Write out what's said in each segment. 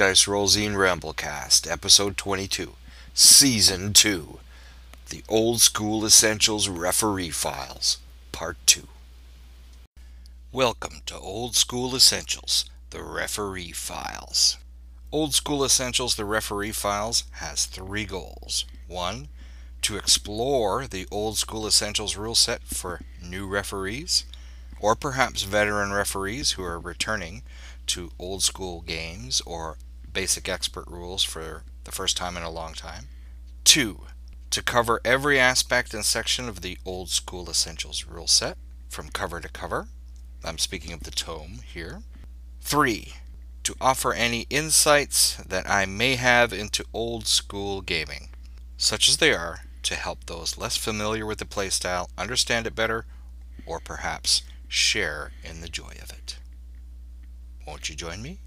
Dice Roll Zine Ramblecast, Episode 22, Season 2, The Old School Essentials Referee Files, Part 2. Welcome to Old School Essentials, The Referee Files. Old School Essentials, The Referee Files has 3 goals. 1. To explore the Old School Essentials rule set for new referees, or perhaps veteran referees who are returning to old school games or basic expert rules for the first time in a long time. 2. To cover every aspect and section of the Old School Essentials rule set from cover to cover. I'm speaking of the tome here. 3. To offer any insights that I may have into old school gaming, such as they are, to help those less familiar with the playstyle understand it better, or perhaps share in the joy of it. Won't you join me?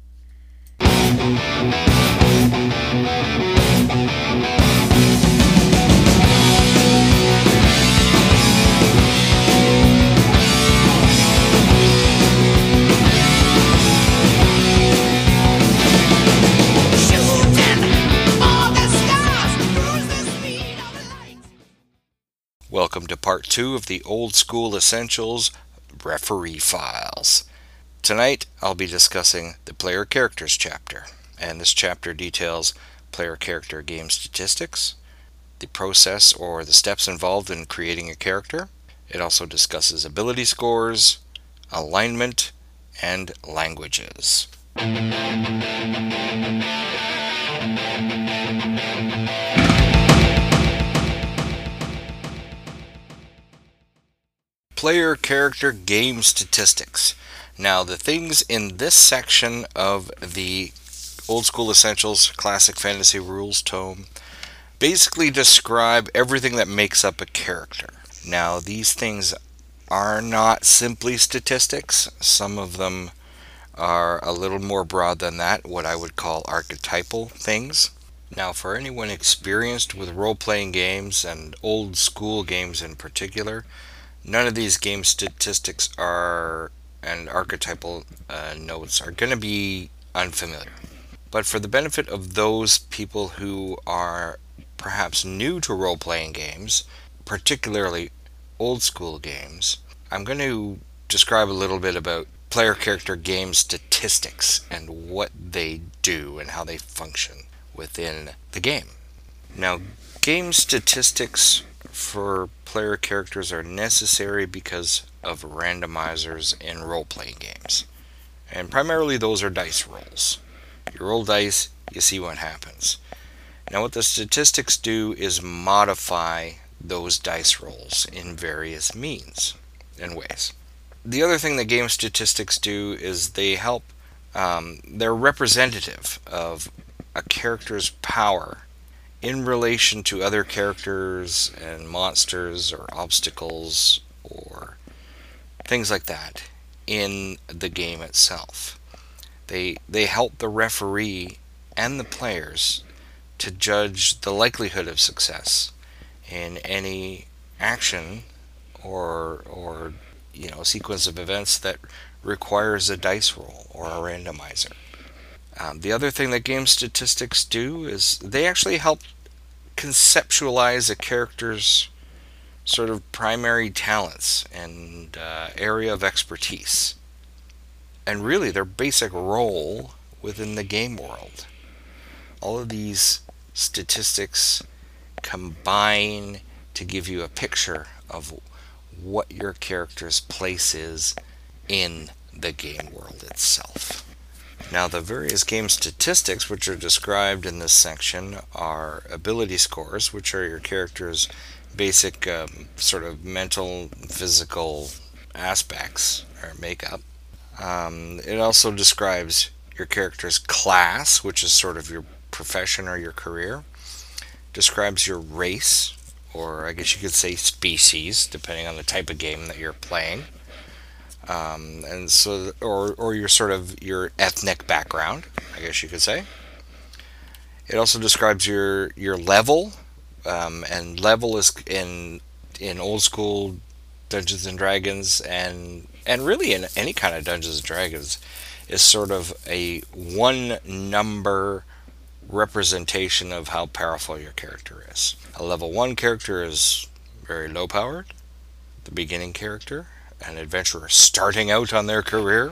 Welcome to Part 2 of the Old School Essentials Referee Files. Tonight I'll be discussing the Player Characters chapter, and this chapter details player character game statistics, the process or the steps involved in creating a character. It also discusses ability scores, alignment, and languages. Player character game statistics. Now, the things in this section of the Old School Essentials Classic Fantasy Rules tome basically describe everything that makes up a character. Now, these things are not simply statistics. Some of them are a little more broad than that, what I would call archetypal things. Now, for anyone experienced with role-playing games and old school games in particular, none of these game statistics and archetypal notes are going to be unfamiliar. But for the benefit of those people who are perhaps new to role-playing games, particularly old school games, I'm going to describe a little bit about player character game statistics and what they do and how they function within the game. Now, game statistics for player characters are necessary because of randomizers in role-playing games. And primarily those are dice rolls. You roll dice, you see what happens. Now what the statistics do is modify those dice rolls in various means and ways. The other thing that game statistics do is they help, they're representative of a character's power in relation to other characters and monsters or obstacles or things like that in the game itself. They help the referee and the players to judge the likelihood of success in any action or sequence of events that requires a dice roll or a randomizer. The other thing that game statistics do is they actually help conceptualize a character's sort of primary talents and area of expertise, and really their basic role within the game world. All of these statistics combine to give you a picture of what your character's place is in the game world itself. Now, the various game statistics which are described in this section are ability scores, which are your character's basic sort of mental, physical aspects or makeup. It also describes your character's class, which is sort of your profession or your career. Describes your race, or I guess you could say species, depending on the type of game that you're playing. And so, or your sort of your ethnic background, I guess you could say. It also describes your level, and level is in old school Dungeons and Dragons and really in any kind of Dungeons and Dragons is sort of a one number representation of how powerful your character is. A level 1 character is very low powered, the beginning character, an adventurer starting out on their career,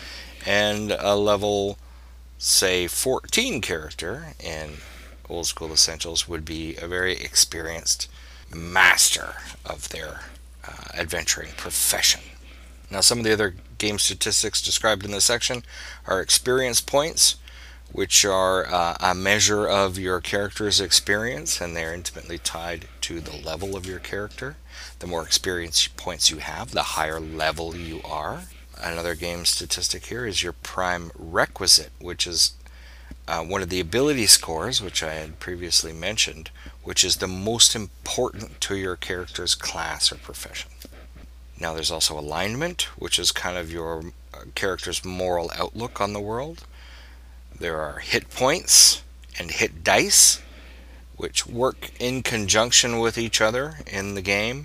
and a level, say, 14 character in Old School Essentials would be a very experienced master of their adventuring profession. Now, some of the other game statistics described in this section are experience points, which are a measure of your character's experience, and they're intimately tied to the level of your character. The more experience points you have, the higher level you are. Another game statistic here is your prime requisite, which is one of the ability scores, which I had previously mentioned, which is the most important to your character's class or profession. Now there's also alignment, which is kind of your character's moral outlook on the world. There are hit points and hit dice, which work in conjunction with each other in the game.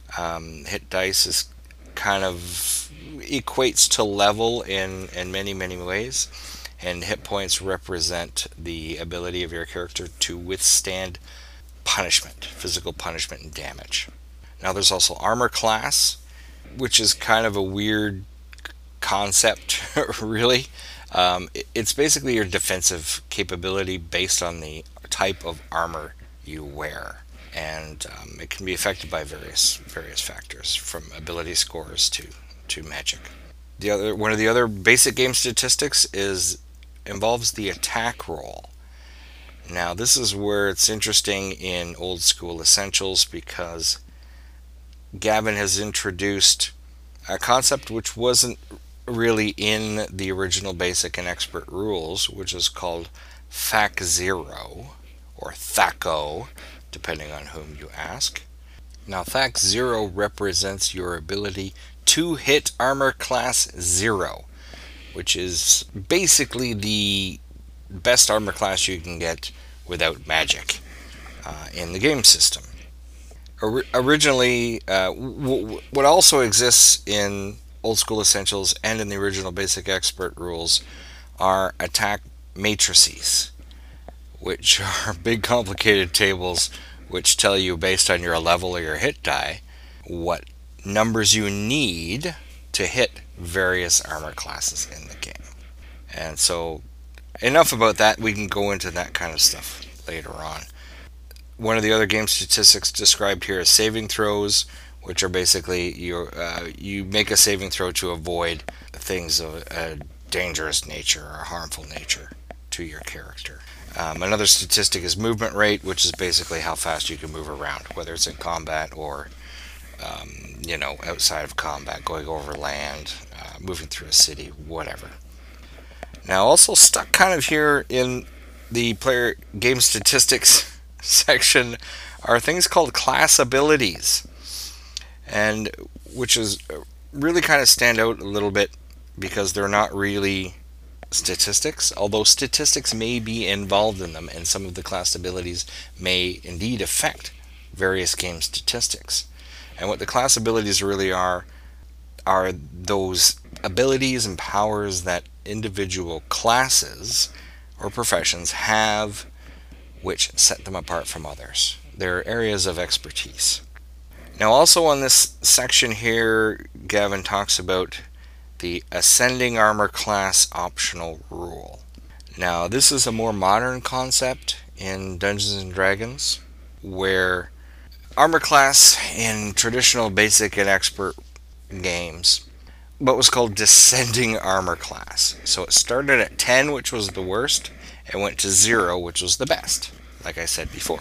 Hit dice is kind of equates to level in many, many ways, and hit points represent the ability of your character to withstand punishment, physical punishment and damage. Now there's also armor class, which is kind of a weird concept, really. It's basically your defensive capability based on the type of armor you wear, and it can be affected by various factors, from ability scores to magic. One of the other basic game statistics involves the attack roll. Now this is where it's interesting in Old School Essentials, because Gavin has introduced a concept which wasn't really in the original basic and expert rules, which is called THAC 0 or THAC-O, depending on whom you ask. Now THAC 0 represents your ability to hit armor class 0, which is basically the best armor class you can get without magic in the game system. Originally, what also exists in Old School Essentials and in the original Basic Expert rules are attack matrices, which are big complicated tables which tell you, based on your level or your hit die, what numbers you need to hit various armor classes in the game. And so, enough about that. We can go into that kind of stuff later on. One of the other game statistics described here is saving throws, which are basically you make a saving throw to avoid things of a dangerous nature or harmful nature to your character. Another statistic is movement rate, which is basically how fast you can move around, whether it's in combat or outside of combat, going over land, moving through a city, whatever. Now, also stuck kind of here in the player game statistics section are things called class abilities, and which is really kind of stand out a little bit because they're not really statistics, although statistics may be involved in them, and some of the class abilities may indeed affect various game statistics. And what the class abilities really are those abilities and powers that individual classes or professions have, which set them apart from others. They're areas of expertise. Now, also on this section here, Gavin talks about the Ascending Armor Class Optional Rule. Now, this is a more modern concept in Dungeons & Dragons, where armor class in traditional basic and expert games, what was called descending armor class. So it started at 10, which was the worst, and went to 0, which was the best, like I said before.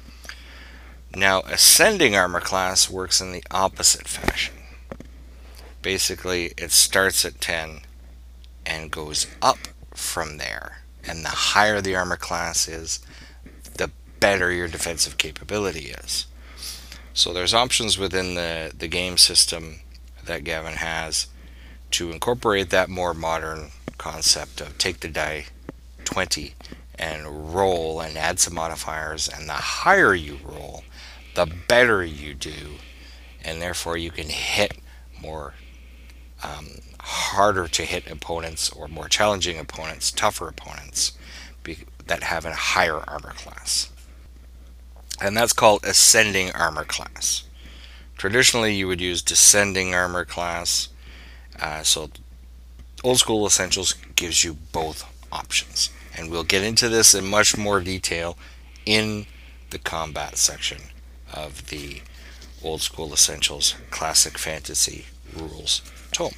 Now, ascending armor class works in the opposite fashion. Basically, it starts at 10 and goes up from there. And the higher the armor class is, the better your defensive capability is. So there's options within the game system that Gavin has to incorporate that more modern concept of take the die 20 and roll and add some modifiers, and the higher you roll, the better you do, and therefore you can hit more harder to hit opponents or more challenging opponents, tougher opponents that have a higher armor class. And that's called ascending armor class. Traditionally, you would use descending armor class. So Old School Essentials gives you both options. And we'll get into this in much more detail in the combat section of the Old School Essentials Classic Fantasy Rules Tome.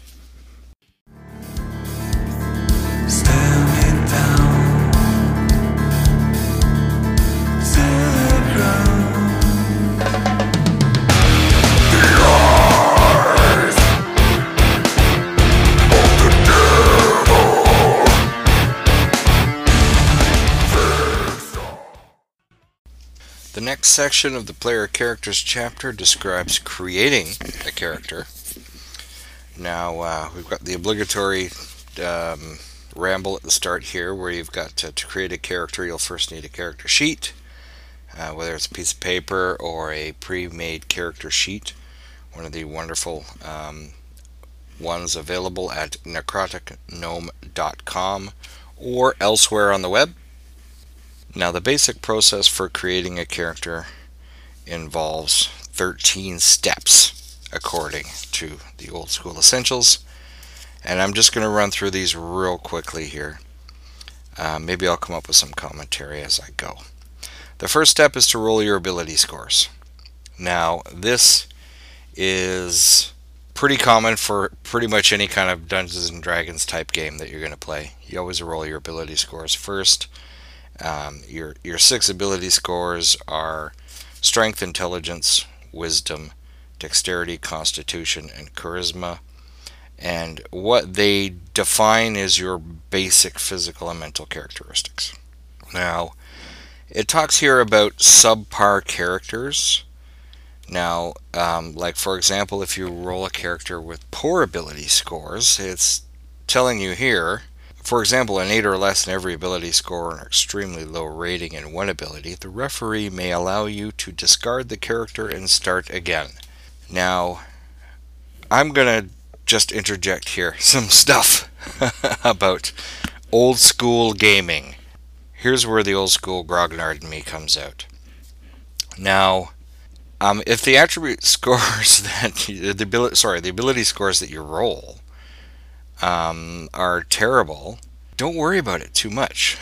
Standing down to the ground. The next section of the Player Characters chapter describes creating a character. Now, we've got the obligatory ramble at the start here, where you've got to create a character. You'll first need a character sheet, whether it's a piece of paper or a pre-made character sheet. One of the wonderful ones available at necroticgnome.com or elsewhere on the web. Now, the basic process for creating a character involves 13 steps according to the Old School Essentials, and I'm just going to run through these real quickly here. Maybe I'll come up with some commentary as I go. The first step is to roll your ability scores. Now, this is pretty common for pretty much any kind of Dungeons and Dragons type game that you're going to play. You always roll your ability scores first. Your 6 ability scores are Strength, Intelligence, Wisdom, Dexterity, Constitution, and Charisma. And what they define is your basic physical and mental characteristics. Now, it talks here about subpar characters. Now, like for example, if you roll a character with poor ability scores, it's telling you here, for example, an 8 or less in every ability score and an extremely low rating in one ability, the referee may allow you to discard the character and start again. Now, I'm going to just interject here some stuff about old school gaming. Here's where the old school grognard in me comes out. Now, if the attribute scores that the ability scores that you roll are terrible, don't worry about it too much.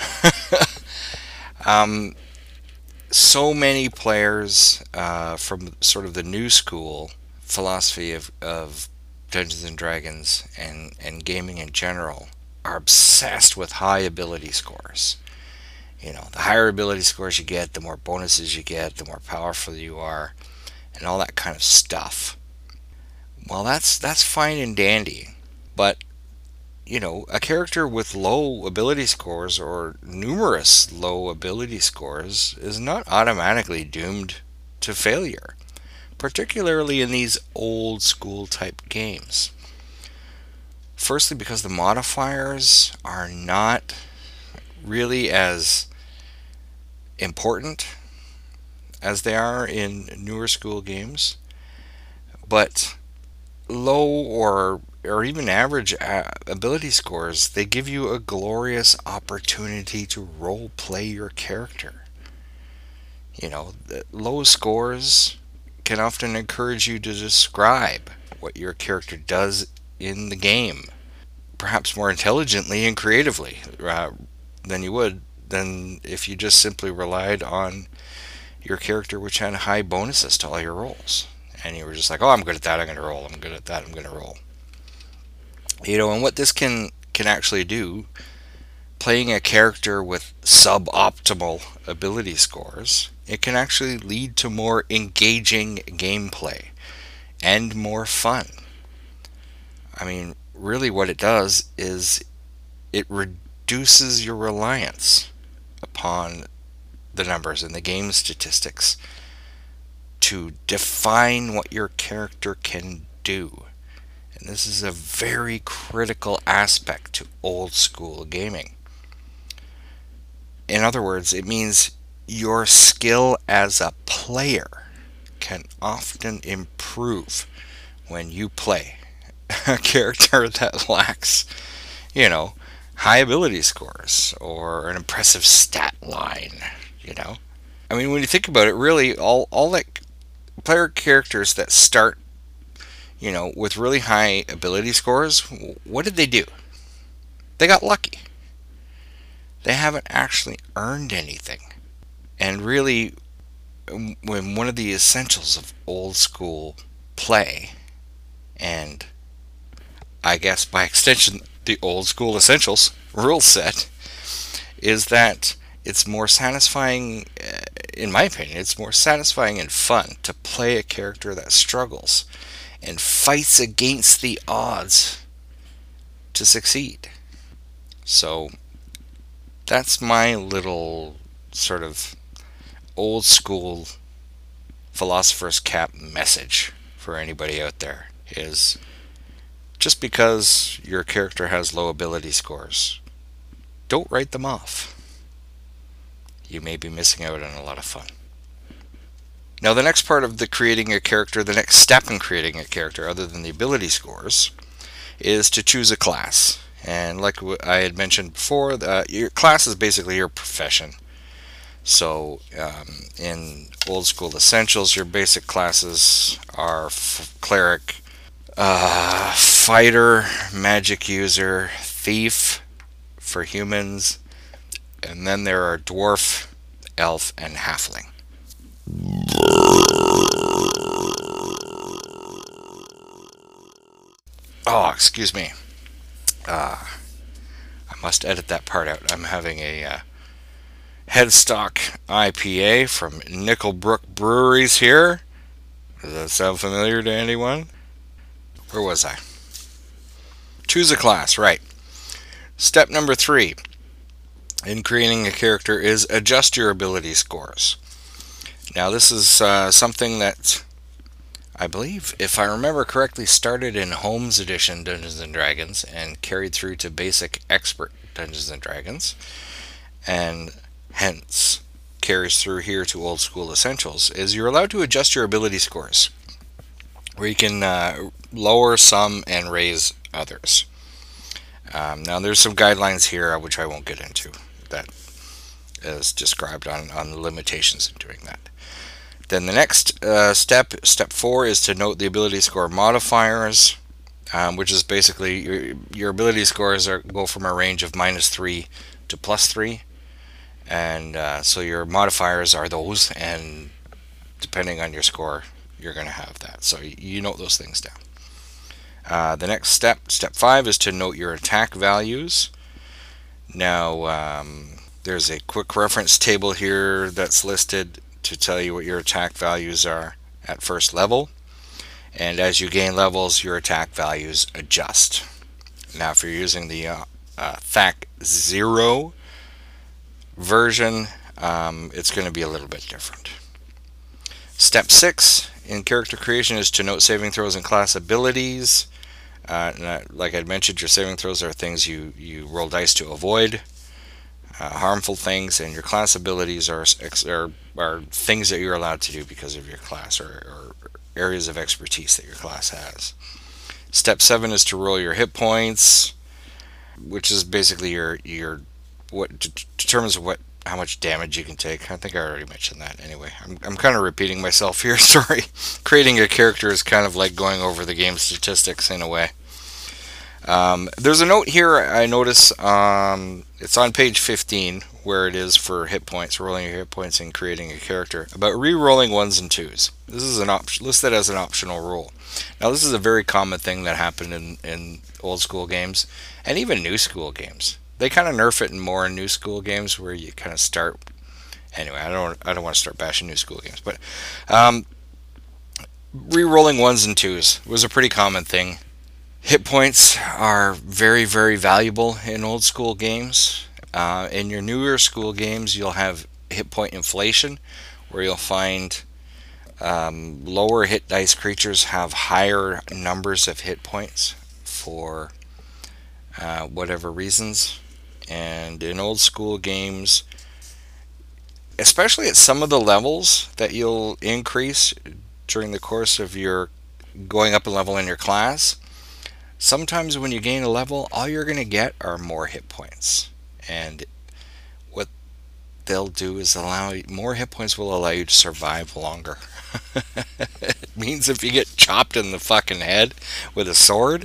So many players from sort of the new school philosophy of Dungeons and Dragons and gaming in general are obsessed with high ability scores. You know, the higher ability scores you get, the more bonuses you get, the more powerful you are, and all that kind of stuff. Well, that's fine and dandy, but you know, a character with low ability scores or numerous low ability scores is not automatically doomed to failure, particularly in these old school type games. Firstly, because the modifiers are not really as important as they are in newer school games, but low or even average ability scores, they give you a glorious opportunity to role play your character. You know, the low scores can often encourage you to describe what your character does in the game, perhaps more intelligently and creatively than you would than if you just simply relied on your character, which had high bonuses to all your rolls. And you were just like, oh, I'm good at that, I'm going to roll. I'm good at that, I'm going to roll. You know, and what this can actually do, playing a character with suboptimal ability scores, it can actually lead to more engaging gameplay and more fun. I mean, really what it does is it reduces your reliance upon the numbers and the game statistics to define what your character can do. And this is a very critical aspect to old school gaming. In other words, it means your skill as a player can often improve when you play a character that lacks, you know, high ability scores or an impressive stat line, you know? I mean, when you think about it, really, all that player characters that start, with really high ability scores, what did they do? They got lucky. They haven't actually earned anything. And really, when one of the essentials of old school play, and I guess by extension, the old school essentials rule set, is that it's more satisfying, in my opinion, it's more satisfying and fun to play a character that struggles and fights against the odds to succeed. So that's my little sort of old school philosopher's cap message for anybody out there is just because your character has low ability scores, don't write them off. You may be missing out on a lot of fun. Now, the next part of the creating a character, the next step in creating a character, other than the ability scores, is to choose a class. And like I had mentioned before, your class is basically your profession. So, in old school essentials, your basic classes are cleric, fighter, magic user, thief for humans, and then there are dwarf, elf, and halfling. Oh, excuse me. I must edit that part out. I'm having a Headstock IPA from Nickelbrook Breweries here. Does that sound familiar to anyone? Where was I? Choose a class, right. Step number 3 in creating a character is adjust your ability scores. Now, this is something that I believe, if I remember correctly, started in Holmes Edition Dungeons & Dragons and carried through to Basic Expert Dungeons & Dragons, and hence carries through here to Old School Essentials, is you're allowed to adjust your ability scores, where you can lower some and raise others. Now, there's some guidelines here which I won't get into, that is described on the limitations in doing that. Then the next step 4, is to note the ability score modifiers, which is basically your ability scores go from a range of -3 to +3, and so your modifiers are those, and depending on your score, you're going to have that. So you note those things down. The next step 5, is to note your attack values. Now, there's a quick reference table here that's listed to tell you what your attack values are at first level, and as you gain levels, your attack values adjust. Now, if you're using the THAC 0 version, it's going to be a little bit different. Step 6 in character creation is to note saving throws and class abilities. Like I mentioned, your saving throws are things you roll dice to avoid. Harmful things, and your class abilities are things that you're allowed to do because of your class, or areas of expertise that your class has. Step 7 is to roll your hit points, which is basically your what determines how much damage you can take. I think I already mentioned that. Anyway, I'm kind of repeating myself here. Sorry. Creating a character is kind of like going over the game statistics in a way. There's a note here I notice, it's on page 15, where it is for hit points, rolling your hit points and creating a character, about re-rolling 1s and 2s. This is listed as an optional rule. Now, this is a very common thing that happened in old school games, and even new school games. They kind of nerf it more in new school games, where you kind of start. Anyway, I don't want to start bashing new school games, but re-rolling 1s and 2s was a pretty common thing. Hit points are very, very valuable in old school games. In your newer school games, you'll have hit point inflation, where you'll find lower hit dice creatures have higher numbers of hit points for whatever reasons. And in old school games, especially at some of the levels that you'll increase during the course of your going up a level in your class, Sometimes when you gain a level, all you're going to get are more hit points. And what they'll do is more hit points will allow you to survive longer. It means if you get chopped in the fucking head with a sword,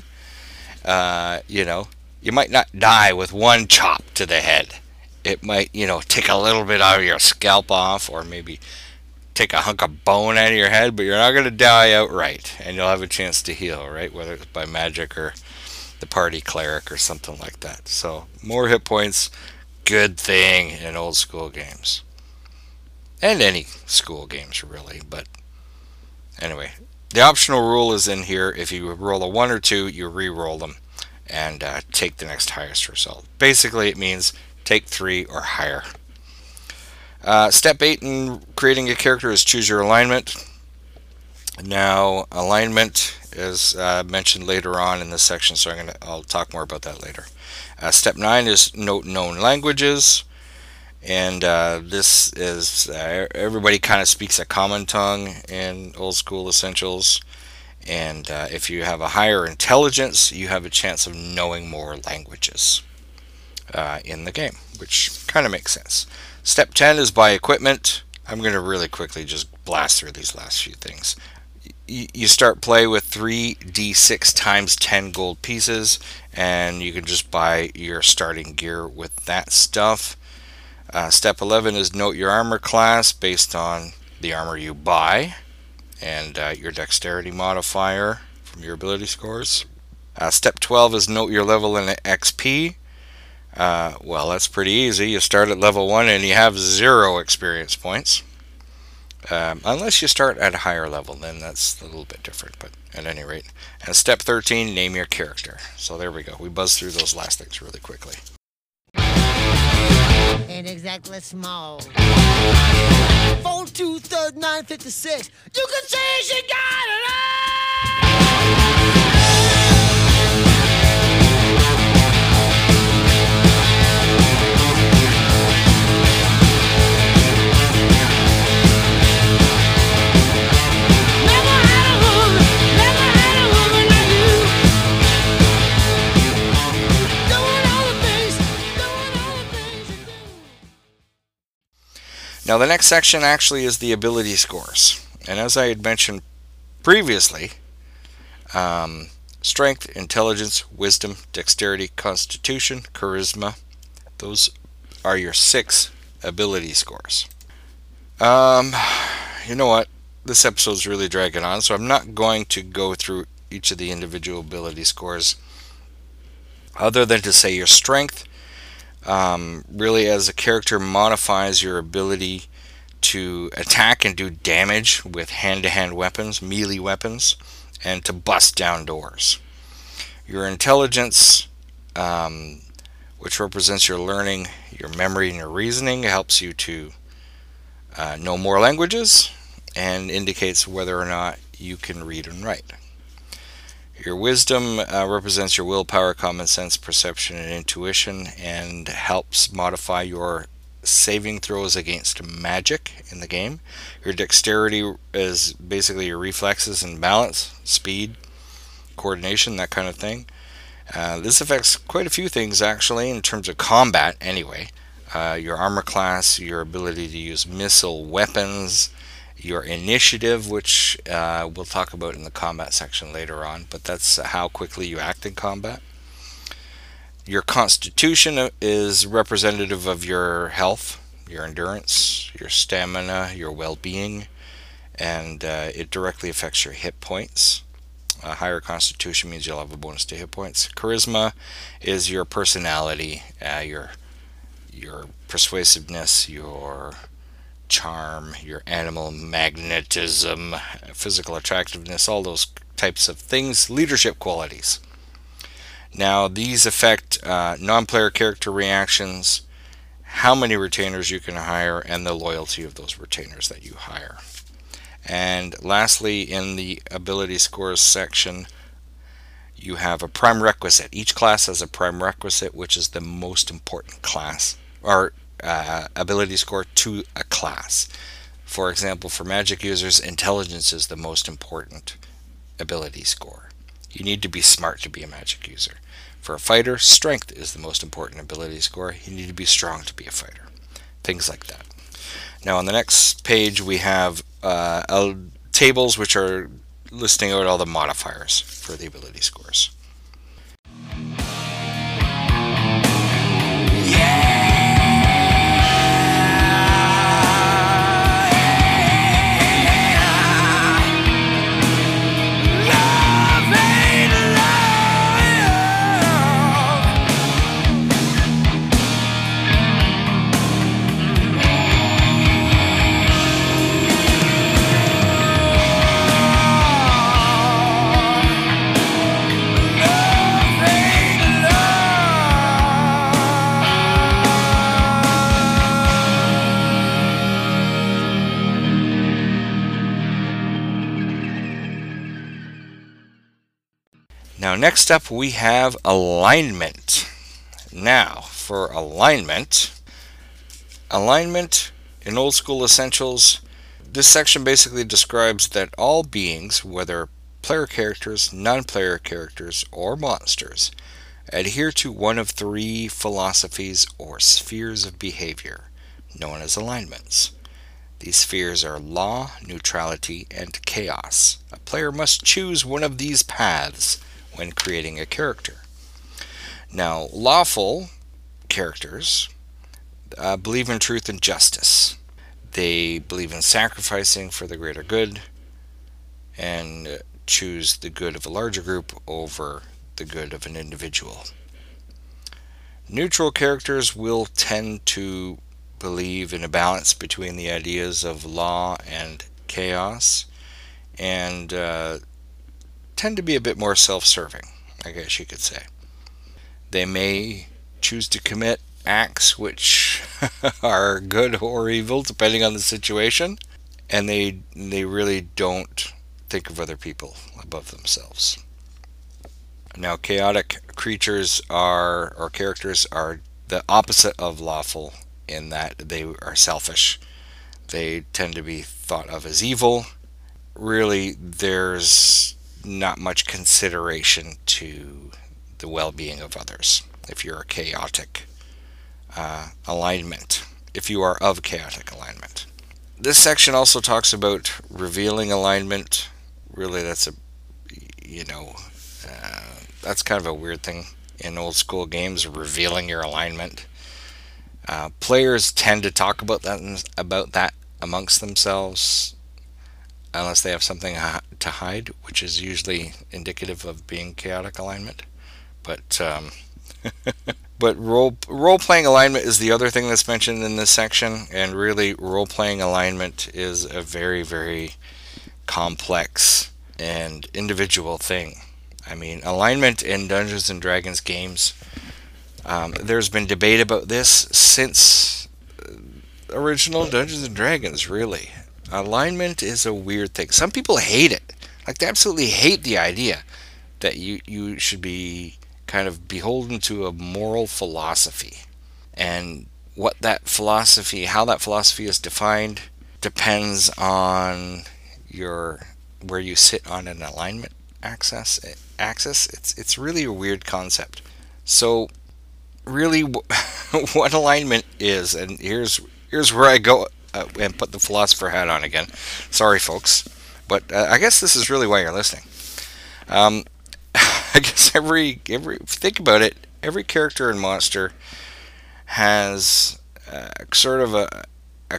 you might not die with one chop to the head. It might, take a little bit out of your scalp off, or maybe take a hunk of bone out of your head, but you're not going to die outright, and you'll have a chance to heal, right? Whether it's by magic or the party cleric or something like that. So more hit points, good thing in old school games, and any school games really. But anyway, the optional rule is in here. If you roll a 1 or 2, you re-roll them and take the next highest result. Basically, it means take 3 or higher. Step 8 in creating a character is choose your alignment. Now, alignment is mentioned later on in this section, so I'll talk more about that later. Step 9 is note known languages, and this is everybody kind of speaks a common tongue in Old School Essentials, and if you have a higher intelligence, you have a chance of knowing more languages in the game, which kind of makes sense. Step 10 is by equipment. I'm going to really quickly just blast through these last few things. You start play with 3d6 times 10 gold pieces, and you can just buy your starting gear with that stuff. Step 11 is note your armor class based on the armor you buy, and your dexterity modifier from your ability scores. Step 12 is note your level in XP. Well, that's pretty easy. You start at level 1 and you have 0 experience points. Unless you start at a higher level, then that's a little bit different, but at any rate. And step 13, name your character. So there we go. We buzzed through those last things really quickly. Ain't exactly small. 4 2 3 9 56. You can say she got it all. Now the next section actually is the ability scores, and as I had mentioned previously, strength, intelligence, wisdom, dexterity, constitution, charisma, those are your 6 ability scores. You know what, this episode's really dragging on, so I'm not going to go through each of the individual ability scores other than to say your strength really as a character modifies your ability to attack and do damage with hand-to-hand weapons, melee weapons, and to bust down doors. Your intelligence, which represents your learning, your memory, and your reasoning, helps you to know more languages and indicates whether or not you can read and write. Your wisdom represents your willpower, common sense, perception, and intuition, and helps modify your saving throws against magic in the game. Your dexterity is basically your reflexes and balance, speed, coordination, that kind of thing. This affects quite a few things actually in terms of combat anyway. Your armor class, your ability to use missile weapons, your initiative, which we'll talk about in the combat section later on, but that's how quickly you act in combat. Your constitution is representative of your health, your endurance, your stamina, your well-being, and it directly affects your hit points. A higher constitution means you'll have a bonus to hit points. Charisma is your personality, your persuasiveness, your charm, your animal magnetism, physical attractiveness, all those types of things, leadership qualities. Now these affect non-player character reactions, how many retainers you can hire, and the loyalty of those retainers that you hire. And lastly, in the ability scores section, you have a prime requisite. Each class has a prime requisite, which is the most important class or ability score to a class. For example, for magic users, intelligence is the most important ability score. You need to be smart to be a magic user. For a fighter, strength is the most important ability score. You need to be strong to be a fighter. Things like that. Now on the next page we have tables which are listing out all the modifiers for the ability scores. Now next up we have alignment. Now for alignment in Old School Essentials, this section basically describes that all beings, whether player characters, non-player characters, or monsters, adhere to one of three philosophies or spheres of behavior, known as alignments. These spheres are law, neutrality, and chaos. A player must choose one of these paths when creating a character. Now, lawful characters believe in truth and justice. They believe in sacrificing for the greater good and choose the good of a larger group over the good of an individual. Neutral characters will tend to believe in a balance between the ideas of law and chaos, and tend to be a bit more self-serving, I guess you could say. They may choose to commit acts which are good or evil depending on the situation, and they really don't think of other people above themselves. Now, chaotic creatures or characters are the opposite of lawful in that they are selfish. They tend to be thought of as evil. Really, there's not much consideration to the well-being of others if you're a chaotic alignment, if you are of chaotic alignment. This section also talks about revealing alignment. Really, that's that's kind of a weird thing in old school games, revealing your alignment. Players tend to talk about that amongst themselves, unless they have something to hide, which is usually indicative of being chaotic alignment. But but role-playing alignment is the other thing that's mentioned in this section, and really role-playing alignment is a very, very complex and individual thing. I mean, alignment in Dungeons and Dragons games, there's been debate about this since original Dungeons and Dragons, really. Alignment is a weird thing. Some people hate it. Like, they absolutely hate the idea that you should be kind of beholden to a moral philosophy. And how that philosophy is defined depends on where you sit on an alignment axis. It's really a weird concept. So really what alignment is, and here's where I go and put the philosopher hat on again. Sorry, folks, but I guess this is really why you're listening. I guess think about it, every character and monster has sort of a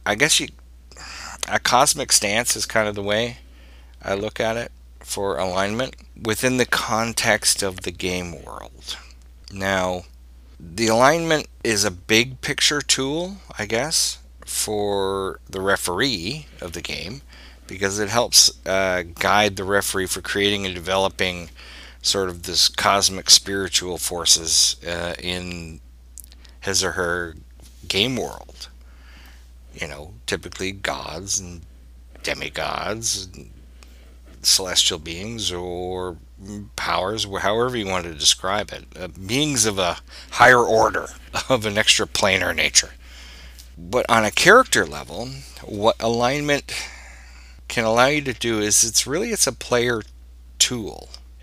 cosmic stance is kind of the way I look at it for alignment within the context of the game world. Now, the alignment is a big picture tool, I guess, for the referee of the game, because it helps guide the referee for creating and developing sort of this cosmic spiritual forces in his or her game world. Typically gods and demigods, and celestial beings or powers, however you want to describe it, beings of a higher order, of an extraplanar nature. But on a character level, what alignment can allow you to do is it's a player tool.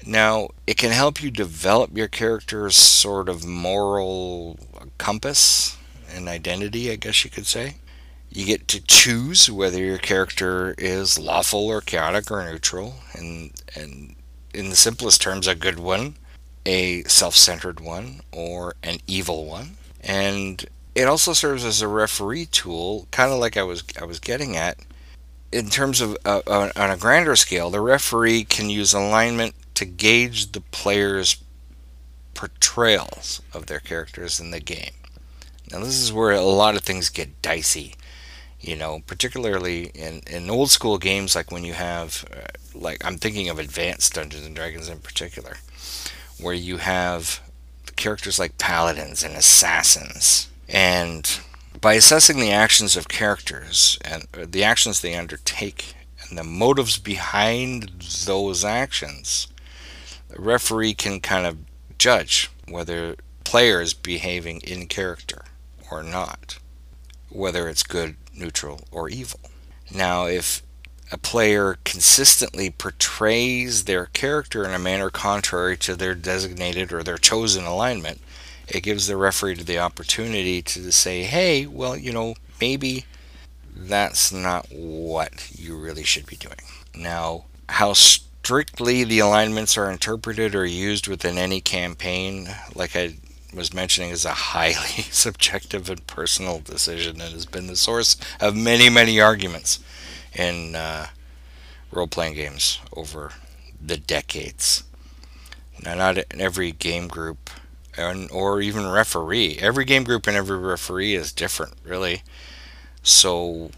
Now, it can help you develop your character's sort of moral compass and identity, I guess you could say. You get to choose whether your character is lawful or chaotic or neutral, and in the simplest terms, a good one, a self-centered one, or an evil one. And it also serves as a referee tool, kind of like I was getting at. In terms of on a grander scale, the referee can use alignment to gauge the player's portrayals of their characters in the game. Now, this is where a lot of things get dicey, particularly in old school games, like when you have, like, I'm thinking of Advanced Dungeons and Dragons in particular, where you have characters like paladins and assassins. And by assessing the actions of characters and the actions they undertake and the motives behind those actions, the referee can kind of judge whether player is behaving in character or not, whether it's good, neutral, or evil. Now, if a player consistently portrays their character in a manner contrary to their designated or their chosen alignment, it gives the referee the opportunity to say, hey, well, maybe that's not what you really should be doing. Now, how strictly the alignments are interpreted or used within any campaign, like I was mentioning, is a highly subjective and personal decision and has been the source of many, many arguments in role-playing games over the decades. Now, not in every game group or even referee. Every game group and every referee is different, really. So,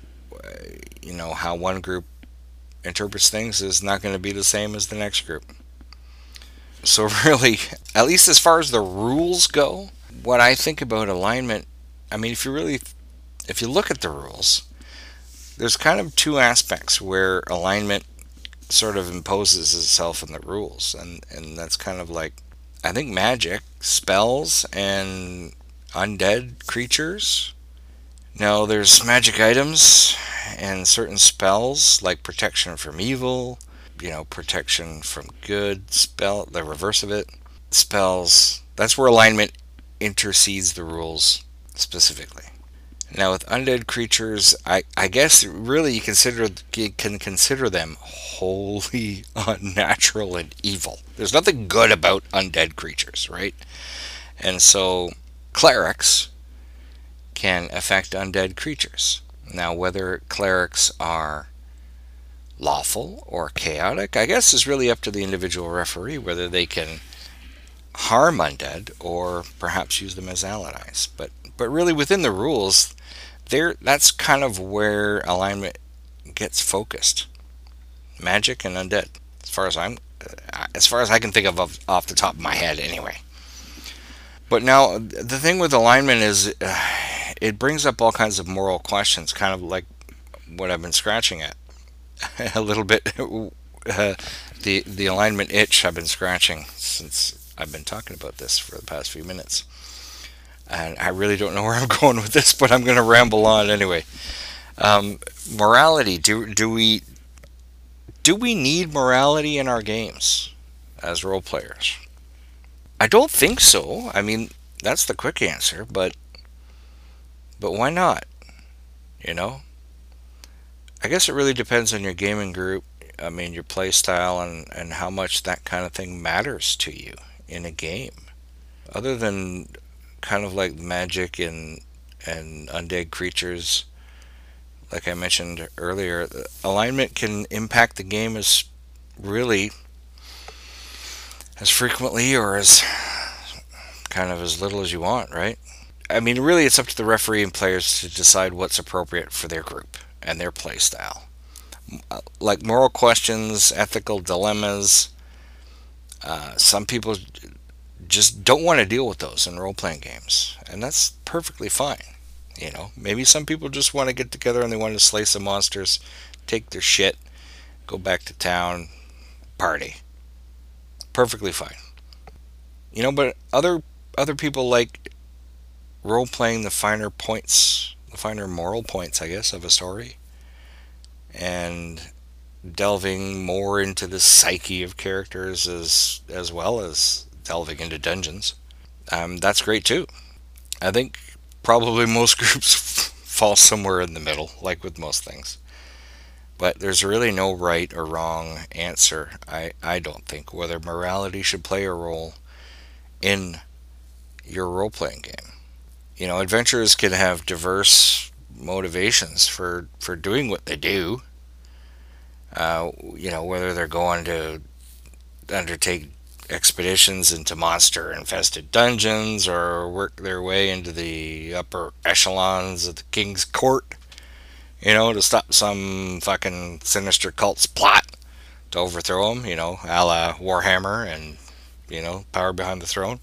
how one group interprets things is not going to be the same as the next group. So really, at least as far as the rules go, what I think about alignment, I mean, if you look at the rules, there's kind of two aspects where alignment sort of imposes itself in the rules, and that's kind of like, I think, magic, spells, and undead creatures. Now, there's magic items and certain spells like protection from evil, protection from good, the reverse of it, spells. That's where alignment intercedes the rules specifically. Now, with undead creatures, I guess really you can consider them wholly unnatural and evil. There's nothing good about undead creatures, right? And so clerics can affect undead creatures. Now, whether clerics are lawful or chaotic, I guess, is really up to the individual referee, whether they can harm undead or perhaps use them as allies. But really, within the rules, that's kind of where alignment gets focused. Magic and undead, as far as I can think of off the top of my head, anyway. But now, the thing with alignment is it brings up all kinds of moral questions, kind of like what I've been scratching at a little bit. The alignment itch I've been scratching since I've been talking about this for the past few minutes. And I really don't know where I'm going with this, but I'm going to ramble on anyway. Morality. Do we need morality in our games as role players? I don't think so. I mean, that's the quick answer, but why not? I guess it really depends on your gaming group. I mean, your play style and how much that kind of thing matters to you in a game. Other than kind of like magic and undead creatures, like I mentioned earlier, alignment can impact the game as frequently or as kind of as little as you want, right? I mean, really, it's up to the referee and players to decide what's appropriate for their group and their play style. Like moral questions, ethical dilemmas, some people just don't want to deal with those in role-playing games, and that's perfectly fine. Maybe some people just want to get together and they want to slay some monsters, take their shit, go back to town, party. Perfectly fine. But other people like role-playing the finer points, the finer moral points, I guess, of a story. And delving more into the psyche of characters as well as delving into dungeons. That's great too. I think probably most groups fall somewhere in the middle, like with most things. But there's really no right or wrong answer, I don't think, whether morality should play a role in your role playing game. Adventurers can have diverse motivations for doing what they do. Whether they're going to undertake expeditions into monster infested dungeons or work their way into the upper echelons of the king's court, to stop some fucking sinister cult's plot to overthrow them, a la Warhammer and, Power Behind the Throne.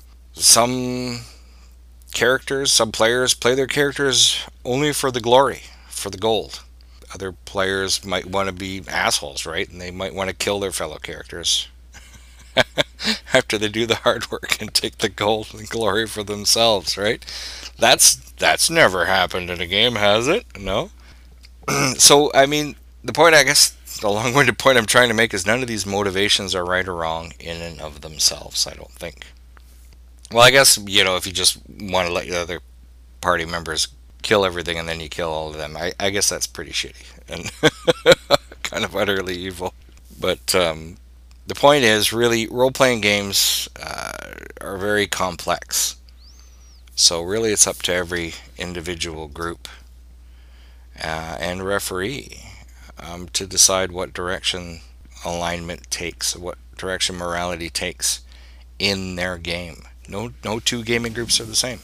Some players play their characters only for the glory, for the gold. Other players might want to be assholes, right? And they might want to kill their fellow characters after they do the hard work and take the gold and glory for themselves, right? That's never happened in a game, has it? No. So, I mean, the long-winded point I'm trying to make is none of these motivations are right or wrong in and of themselves, I don't think. Well, I guess, if you just want to let the other party members kill everything and then you kill all of them, I guess that's pretty shitty and kind of utterly evil. But the point is, really, role-playing games are very complex. So really it's up to every individual group and referee to decide what direction alignment takes, what direction morality takes in their game. No two gaming groups are the same.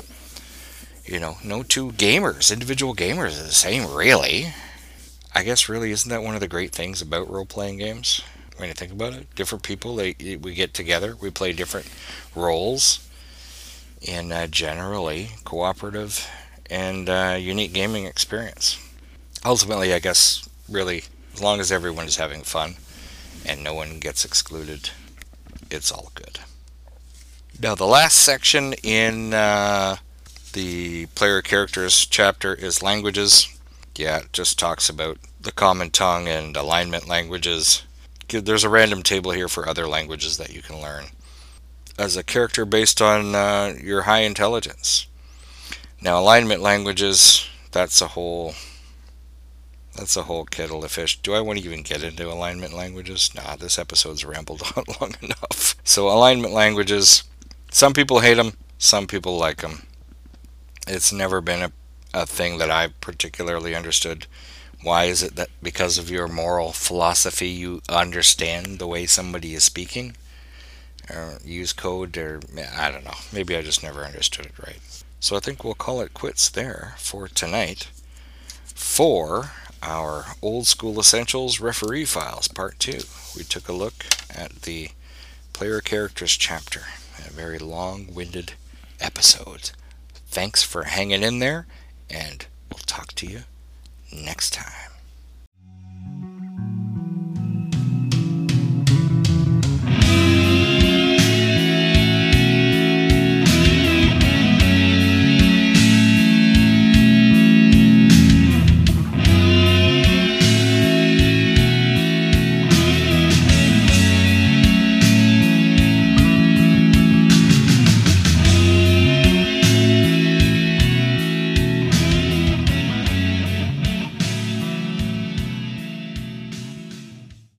No two individual gamers are the same, really. I guess really isn't that one of the great things about role-playing games? When you think about it, different people, we get together, we play different roles in a generally cooperative and unique gaming experience. Ultimately, I guess, really, as long as everyone is having fun and no one gets excluded, it's all good. Now, the last section in the player characters chapter is languages. Yeah, it just talks about the common tongue and alignment languages. There's a random table here for other languages that you can learn as a character based on your high intelligence. Now, alignment languages, that's a whole kettle of fish. Do I want to even get into alignment languages? Nah, this episode's rambled on long enough. So, alignment languages, some people hate them, some people like them. It's never been a thing that I particularly understood. Why is it that because of your moral philosophy you understand the way somebody is speaking? Or use code, or I don't know. Maybe I just never understood it right. So I think we'll call it quits there for tonight for our Old School Essentials Referee Files Part 2. We took a look at the player characters chapter. A very long-winded episode. Thanks for hanging in there, and we'll talk to you next time.